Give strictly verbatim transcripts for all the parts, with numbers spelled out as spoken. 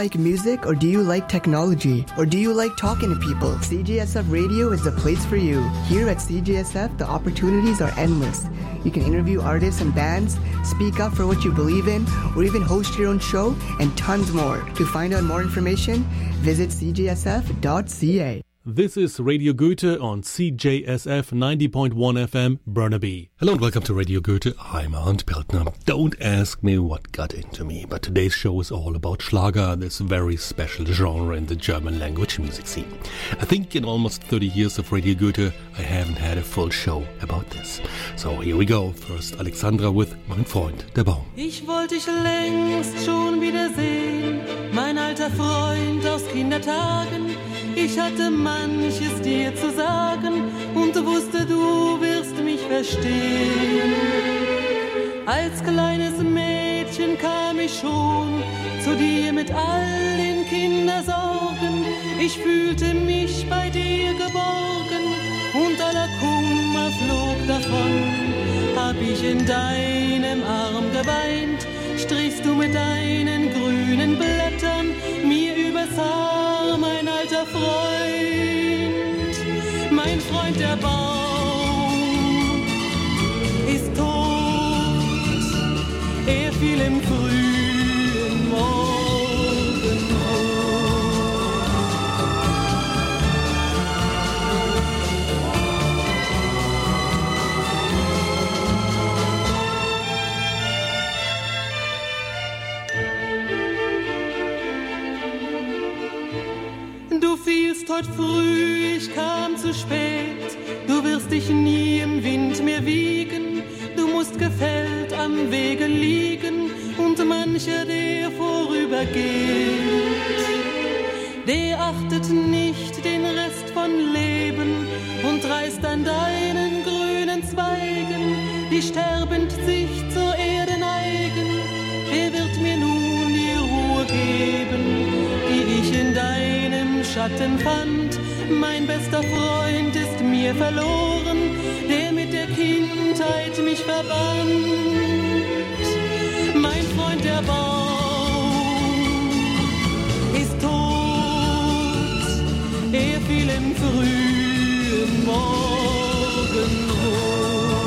Like music, or do you like technology? Or do you like talking to people? C J S F Radio is the place for you. Here at C J S F, the opportunities are endless. You can interview artists and bands, speak up for what you believe in, or even host your own show, and tons more. To find out more information, visit c j s f dot c a. This is Radio Goethe on C J S F ninety point one F M, Burnaby. Hello and welcome to Radio Goethe. I'm Arndt Piltner. Don't ask me what got into me, but today's show is all about Schlager, this very special genre in the German language music scene. I think in almost thirty years of Radio Goethe, I haven't had a full show about this. So here we go. First Alexandra with Mein Freund, der Baum. Ich wollte dich längst schon wiedersehen, mein alter Freund aus Kindertagen. Ich hatte manches dir zu sagen und wusste, du wirst mich verstehen. Als kleines Mädchen kam ich schon zu dir mit all den Kindersorgen. Ich fühlte mich bei dir geborgen und aller Kummer flog davon. Hab ich in deinem Arm geweint, strichst du mit deinen grünen Blättern mir übers Haar, mein alter Freund, mein Freund der Baum ist tot, er fiel im frühen Morgenrot. Du fielst heut früh, ich kam zu spät. Du wirst dich nie im Wind mehr wiegen. Du musst gefällt am Wege liegen. Und mancher, der vorübergeht, der achtet nicht den Rest von Leben und reißt an deinen grünen Zweigen, die sterbend sich zur Erde neigen. Er wird mir nun die Ruhe geben, die ich in deinem Schatten fand. Mein bester Freund ist mir verloren, der mit der Kindheit mich verband. Mein Freund der Baum ist tot, er fiel im frühen Morgenrot.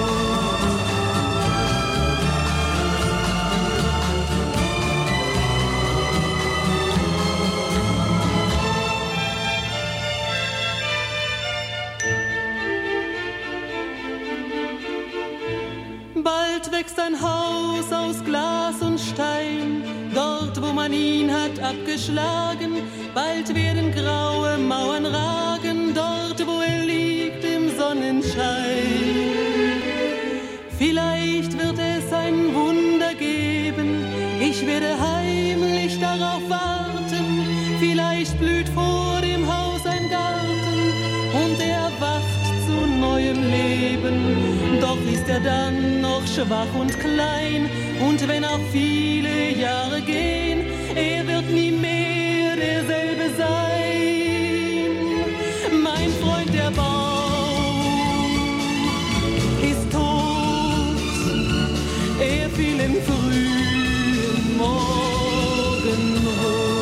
Bald wächst ein Haus aus Glas und Stein, dort wo man ihn hat abgeschlagen. Bald werden graue Mauern ragen, dort wo er liegt im Sonnenschein. Vielleicht wird es ein Wunder geben, ich werde heimlich darauf warten. Vielleicht blüht vor dem Haus ein Garten und er wacht zu neuem Leben. Doch ist er dann noch schwach und klein, und wenn auch viele Jahre gehen, er wird nie mehr derselbe sein. Mein Freund der Baum ist tot, er fiel im frühen Morgenrot.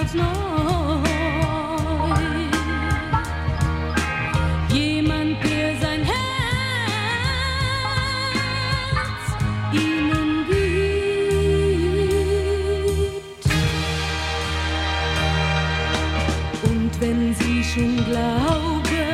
ganz neu. Jemand, der sein Herz ihnen gibt. Und wenn sie schon glauben,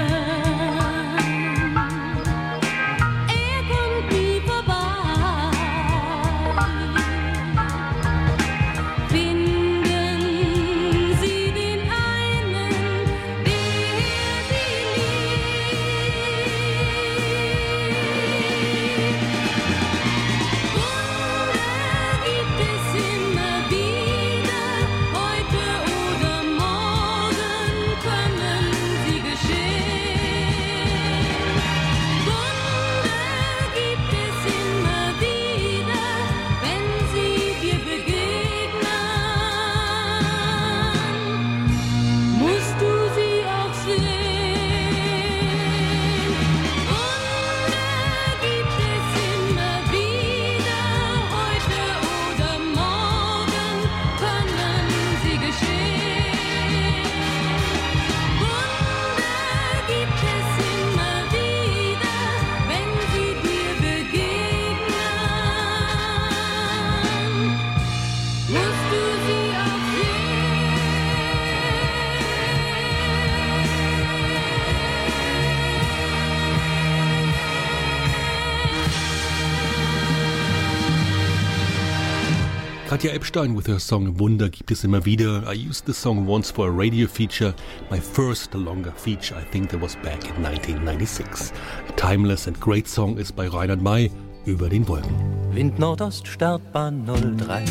Katja Epstein with her song Wunder gibt es immer wieder. I used the song once for a radio feature, my first longer feature. I think that was back in nineteen ninety-six. A timeless and great song ist bei Reinhard May, Über den Wolken. Wind Nordost, Startbahn null drei.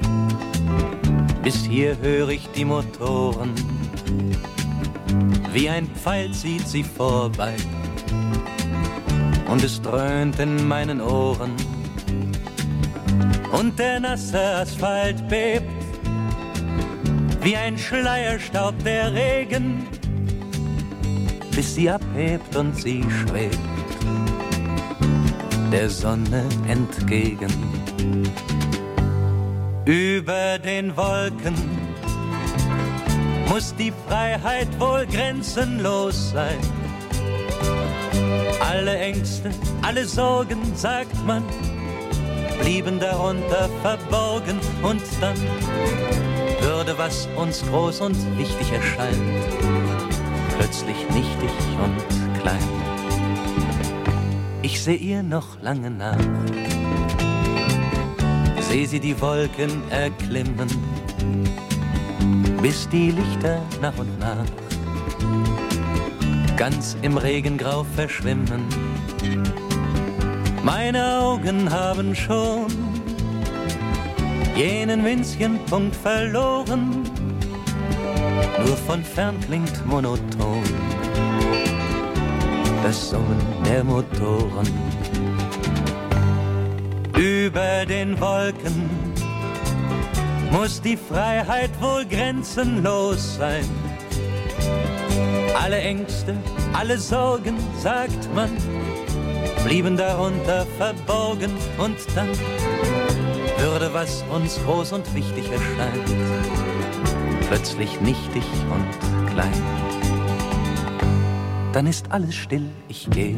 Bis hier höre ich die Motoren. Wie ein Pfeil zieht sie vorbei. Und es dröhnt in meinen Ohren. Und der nasse Asphalt bebt, wie ein Schleierstaub der Regen, bis sie abhebt und sie schwebt der Sonne entgegen. Über den Wolken muss die Freiheit wohl grenzenlos sein. Alle Ängste, alle Sorgen, sagt man, blieben darunter verborgen, und dann würde, was uns groß und wichtig erscheint, plötzlich nichtig und klein. Ich seh ihr noch lange nach, seh sie die Wolken erklimmen, bis die Lichter nach und nach ganz im Regengrau verschwimmen. Meine Augen haben schon jenen winzigen Punkt verloren, nur von fern klingt monoton das Summen der Motoren. Über den Wolken muss die Freiheit wohl grenzenlos sein. Alle Ängste, alle Sorgen, sagt man, blieben darunter verborgen, und dann würde, was uns groß und wichtig erscheint, plötzlich nichtig und klein. Dann ist alles still, ich geh.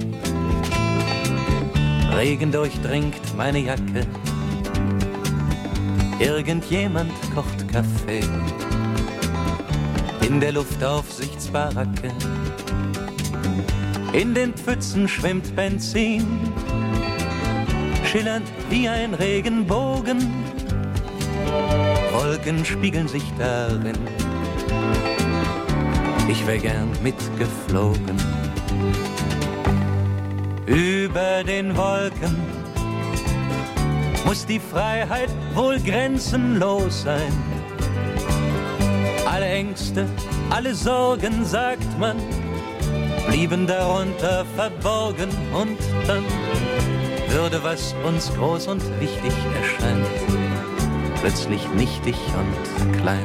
Regen durchdringt meine Jacke. Irgendjemand kocht Kaffee in der Luftaufsichtsbaracke. In den Pfützen schwimmt Benzin, schillernd wie ein Regenbogen. Wolken spiegeln sich darin. Ich wär gern mitgeflogen. Über den Wolken muss die Freiheit wohl grenzenlos sein. Alle Ängste, alle Sorgen, sagt man, blieben darunter verborgen, und dann würde, was uns groß und wichtig erscheint, plötzlich nichtig und klein.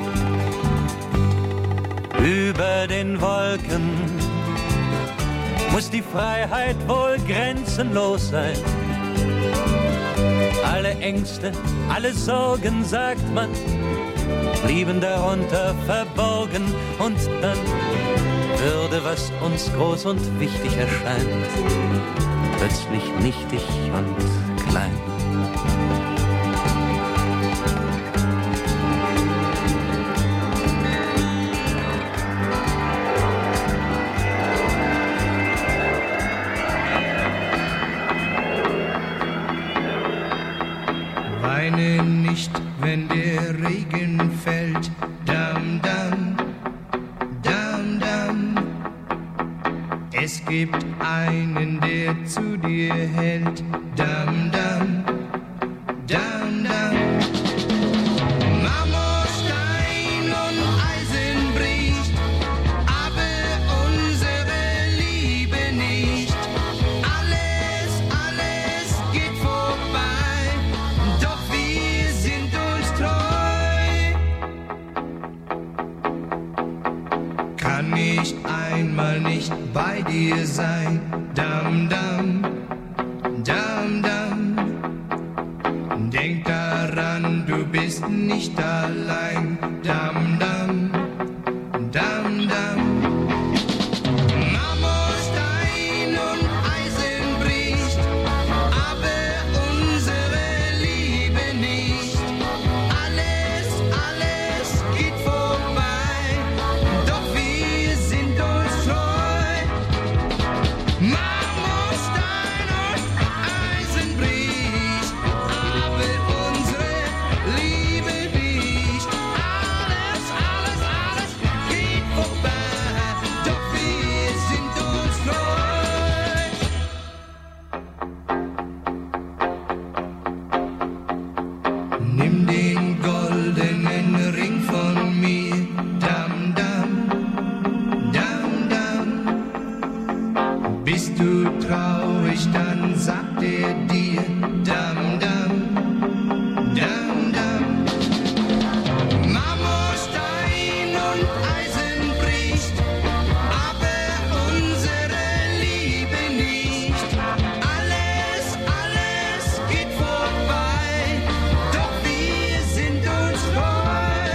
Über den Wolken muss die Freiheit wohl grenzenlos sein. Alle Ängste, alle Sorgen, sagt man, blieben darunter verborgen und dann würde, was uns groß und wichtig erscheint, plötzlich nichtig und klein. Weine nicht, wenn der Regen fällt, dam, dam, dam, dam. Es gibt einen, der zu dir hält, dam, dam, dam, dam. Marmorstein und Eisen bricht, aber unsere Liebe nicht. Alles, alles geht vorbei, doch wir sind uns treu. Kann ich einmal nicht bei dir sein, dam, dam, dam, dam. Denk daran, du bist nicht allein, dam, dam, dam, dam. Marmorstein und Eisen bricht, aber unsere Liebe nicht. Alles, alles geht vorbei, doch wir sind uns treu. Marmorstein und Eisen bricht, aber unsere Liebe nicht. Alles, alles, alles geht vorbei, doch wir sind uns treu. Nimm den goldenen Ring von mir, dam, dam, dam, dam. Bist du traurig, dann sagt er dir, dam, dam, dam, dam. Marmorstein und Eisen bricht, aber unsere Liebe nicht. Alles, alles geht vorbei, doch wir sind uns treu.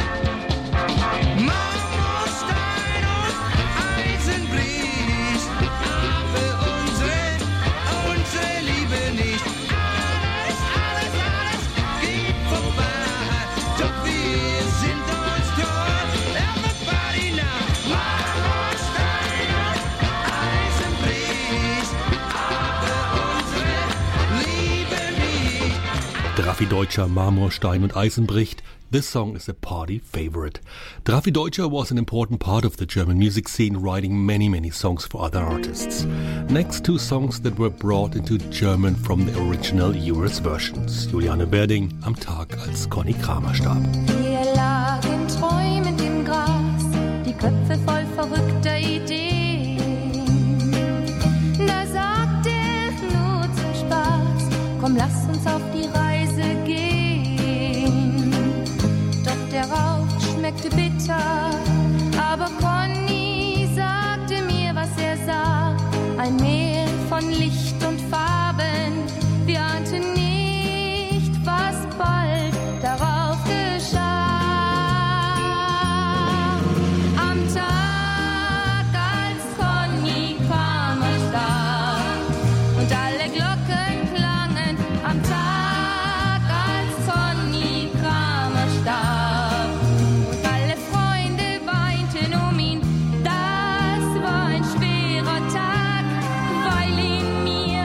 Marmorstein und Eisen bricht, aber unsere, unsere Liebe nicht. Alles, alles, alles geht vorbei, doch wir sind uns treu. Everybody now. Marmorstein und Eisen bricht, aber unsere Liebe nicht. Drafi Deutscher, Marmorstein und Eisen bricht. This song is a party favorite. Drafi Deutscher was an important part of the German music scene, writing many, many songs for other artists. Next, two songs that were brought into German from the original U S versions. Juliane Werding, Am Tag, als Conny Kramer starb. Wir lagen träumend im Gras, die Köpfe voll verrückter Ideen. Da sagt er nur zum Spaß, komm, lass uns auf die Reise gehen. Doch der Rauch schmeckte bitter, aber Conny sagte mir, was er sah. Ein Meer von Licht und Farben, wir ahnten nicht, was bald darauf geschah. Am Tag, als Conny Kramer starb und alle Glocken klangen, am Tag, als Conny Kramer starb und alle Freunde weinten um ihn, das war ein schwerer Tag, weil in mir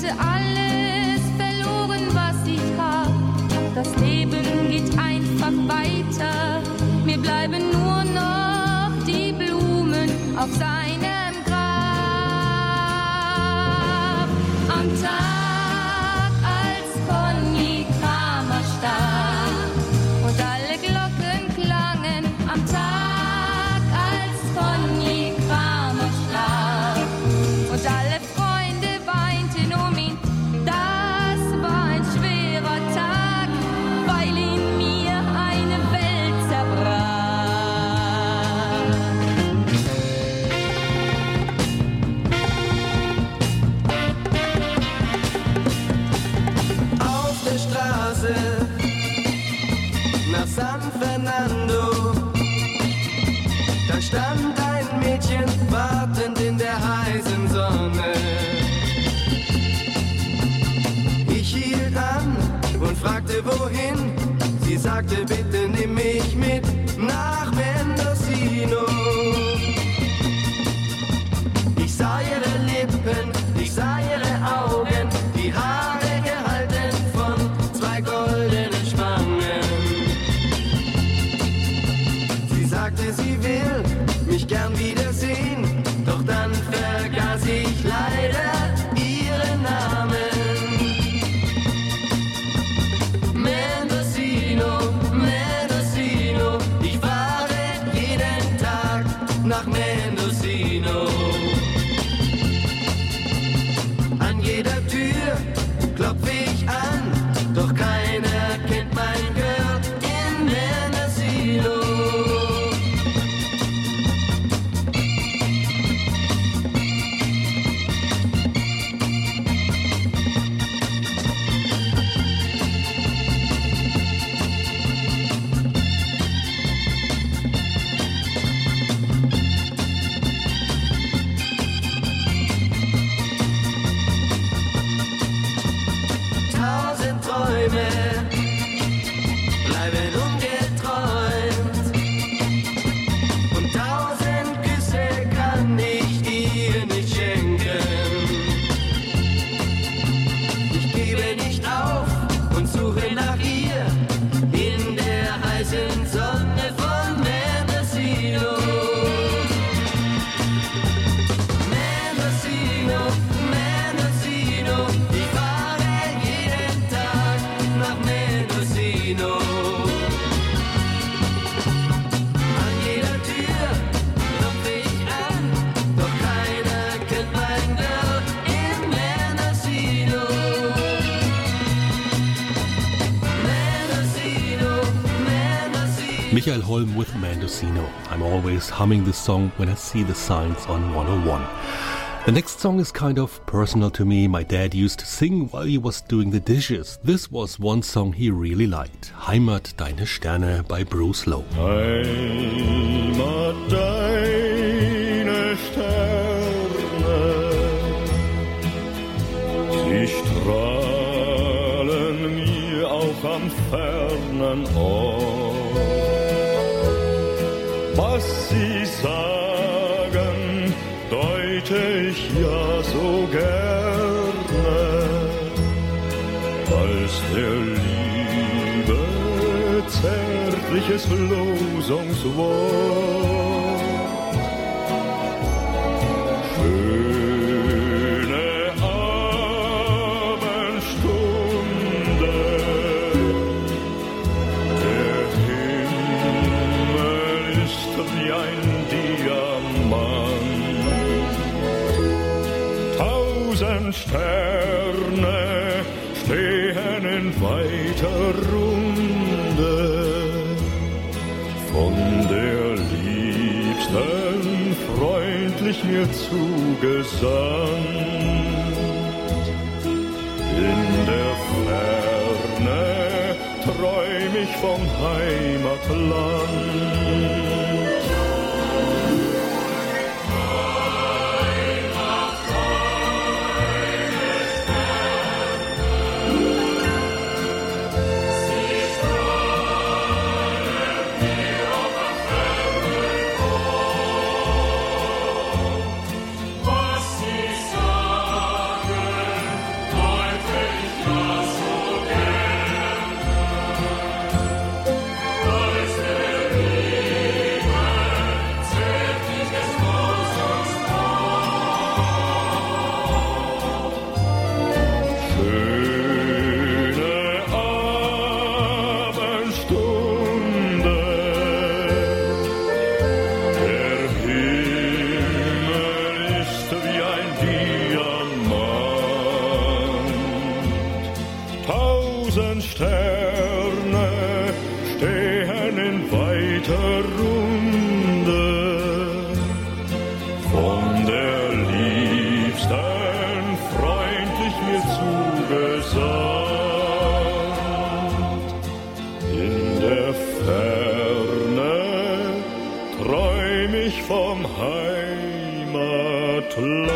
hatte alles verloren, was ich hab. Das Leben geht einfach weiter. Mir bleiben nur noch die Blumen auf seinem Grab. Am Tag, als Conny Kramer starb und alle Glocken klangen, am Tag, als Conny Kramer starb und alle Freunde weinten um ihn, das war ein schwerer Tag, weil in mir eine Welt zerbrach. Auf der Straße nach San Fernando, da stand ein Mädchen wartend in der heißen Sonne. Ich hielt an und fragte wohin, sie sagte bitte nimm mich mit nach Mendocino. Ich sah ihre Lippen, ich sah ihre Augen, die Haare gehalten von zwei goldenen Spangen. Sie sagte, sie will mich gern wiedersehen, doch dann vergaß ich leider ihren Namen. Mendocino, Mendocino, ich fahre jeden Tag nach Mendocino. An jeder Tür klopfe ich an, doch keiner kennt mein Girl in Mendocino. Tausend Träume bleiben ungeträumt und tausend Küsse kann ich ihr nicht schenken. Ich gebe nicht auf und suche nach ihr in der heißen Sonne von Mendocino. Mendocino, Mendocino, ich fahre jeden Tag nach Mendocino. An jeder Tür klopfe ich an, doch keiner kennt mein Girl in Mendocino. Mendocino, Mendocino. Michael Holm with Mendocino. I'm always humming this song when I see the signs on one oh one. The next song is kind of personal to me. My dad used to sing while he was doing the dishes. This was one song he really liked. Heimat, deine Sterne by Bruce Lowe. Heimat, deine Sterne, sie strahlen mir auch am fernen Ort. Was sie sagen, deute ich ja so gerne, als der Liebe zärtliches Losungswort. Schöne Abendstunde, der Himmel ist wie ein Diamant. Tausend Sterne stehen in weiter Runde, von der Liebsten freundlich mir zugesandt. In der Ferne träum ich vom Heimatland. Was sie sagen, tausend Sterne stehen in weiter Runde von der Liebsten freundlich mir zugesagt. In der Ferne träum ich vom Heimatland.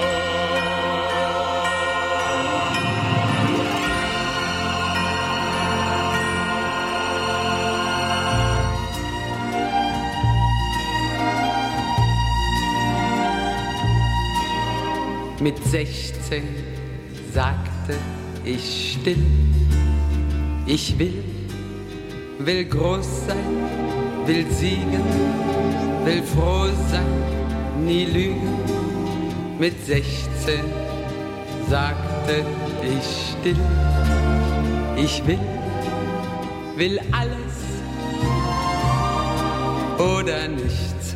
Mit sechzehn sagte ich still, ich will, will groß sein, will siegen, will froh sein, nie lügen. Mit sechzehn sagte ich still, ich will, will alles oder nichts.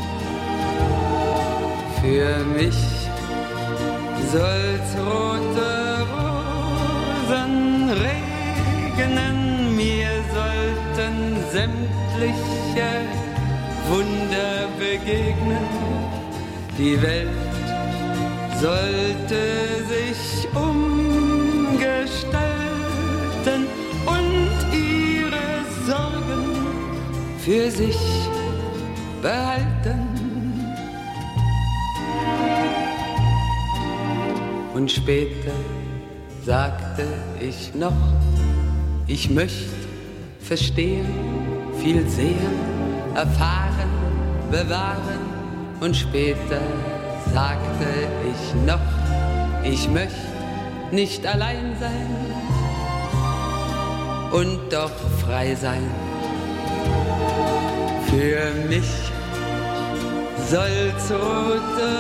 Für mich soll's rote Rosen regnen, mir sollten sämtliche Wunder begegnen. Die Welt sollte sich umgestalten und ihre Sorgen für sich behalten. Und später sagte ich noch, ich möchte verstehen, viel sehen, erfahren, bewahren. Und später sagte ich noch, ich möchte nicht allein sein und doch frei sein. Für mich soll's rote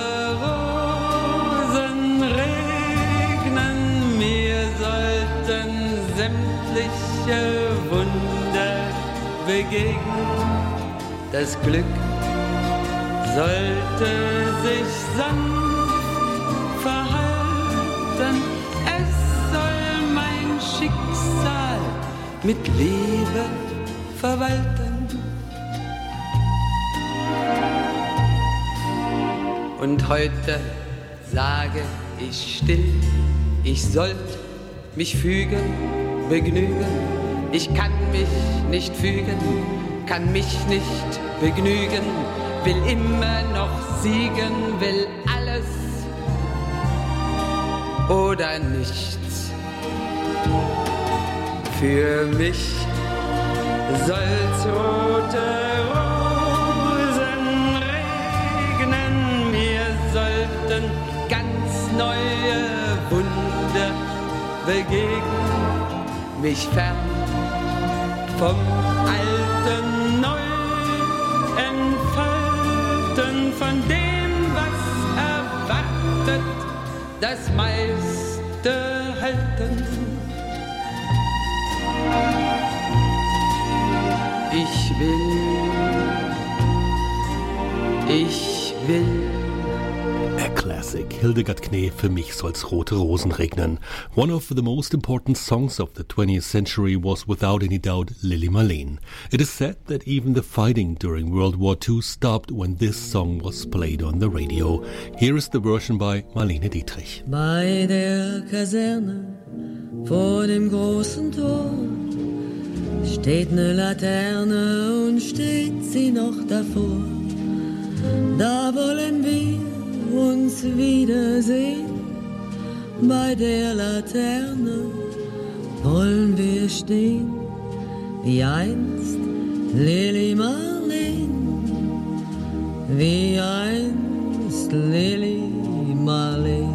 Rosen regnen, mir sollten sämtliche Wunder begegnen. Das Glück sollte sich sanft verhalten, es soll mein Schicksal mit Liebe verwalten. Und heute sage ich still, ich sollt mich fügen, begnügen. Ich kann mich nicht fügen, kann mich nicht begnügen, will immer noch siegen, will alles oder nichts. Für mich soll's rote Rosen regnen, mir sollten ganz neue Wunder begegnen, mich fern vom Alten neu entfalten, von dem, was erwartet, das meiste halten. Ich will, ich will. A classic. Hildegard Knef, für mich soll's rote Rosen regnen. One of the most important songs of the twentieth century was without any doubt Lili Marleen. It is said that even the fighting during World War Two stopped when this song was played on the radio. Here is the version by Marlene Dietrich. Bei der Kaserne vor dem großen Tor steht ne Laterne und steht sie noch davor. Da wollen wir uns wiedersehen, bei der Laterne wollen wir stehen, wie einst Lili Marleen, wie einst Lili Marleen.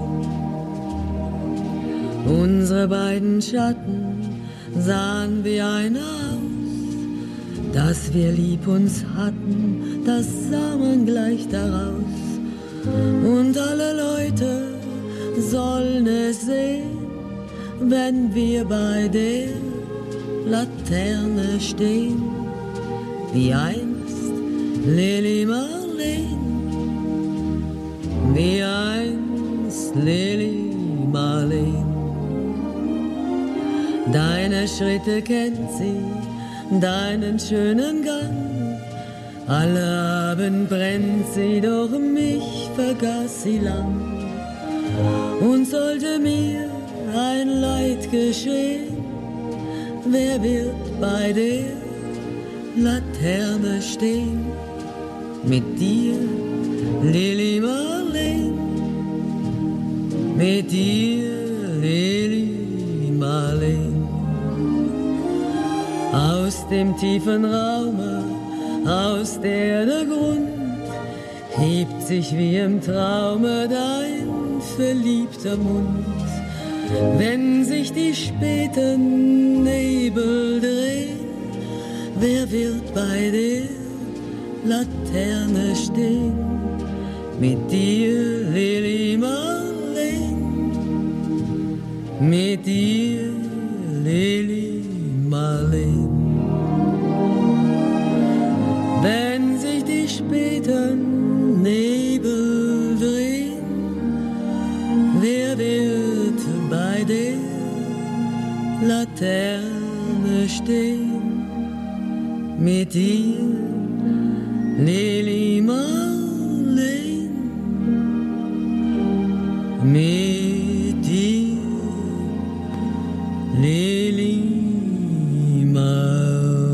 Unsere beiden Schatten sahen wie einer aus, dass wir lieb uns hatten, das sah man gleich daraus. Und alle Leute sollen es sehen, wenn wir bei der Laterne stehen, wie einst Lili Marleen, wie einst Lili Marleen. Deine Schritte kennt sie, deinen schönen Gang. Alle Abend brennt sie, doch mich vergaß sie lang. Und sollte mir ein Leid geschehen, wer wird bei der Laterne stehen? Mit dir, Lili Marleen, mit dir, Lili Marleen. Aus dem tiefen Raume, aus der der Grund, hebt sich wie im Traume dein verliebter Mund. Wenn sich die späten Nebel drehen, wer wird bei der Laterne stehen? Mit dir, Lili Marleen, mit dir, Lili Marleen. Wenn sich die späten Nebel drehen, wer wird bei der Laterne stehen? Mit dir, Lili Marleen, mit dir, Lili Marleen.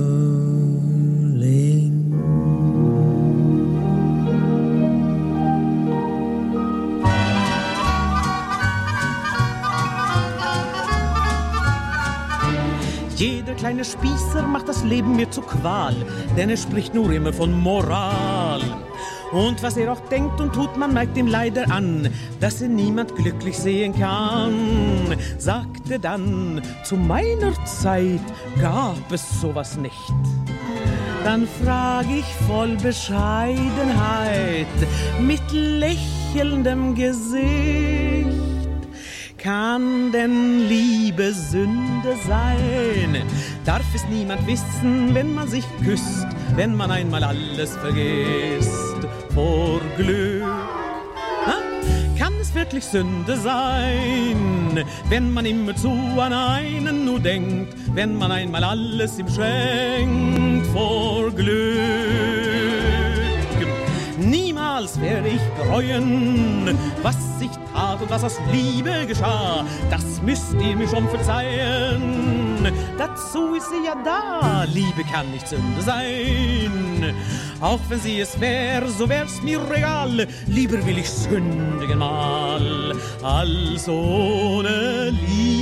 Jeder kleine Spießer macht das Leben mir zur Qual, denn er spricht nur immer von Moral. Und was er auch denkt und tut, man merkt ihm leider an, dass er niemand glücklich sehen kann. Sagte dann, zu meiner Zeit gab es sowas nicht. Dann frag ich voll Bescheidenheit, mit lächelndem Gesicht: Kann denn Liebe Sünde sein? Darf es niemand wissen, wenn man sich küsst, wenn man einmal alles vergisst vor Glück? Ha? Kann es wirklich Sünde sein, wenn man immerzu an einen nur denkt, wenn man einmal alles ihm schenkt vor Glück? Niemals werde ich bereuen, was ich tat und was aus Liebe geschah. Das müsst ihr mir schon verzeihen. Dazu ist sie ja da. Liebe kann nicht Sünde sein. Auch wenn sie es wär, so wär's mir egal. Lieber will ich sündigen mal, als ohne Liebe.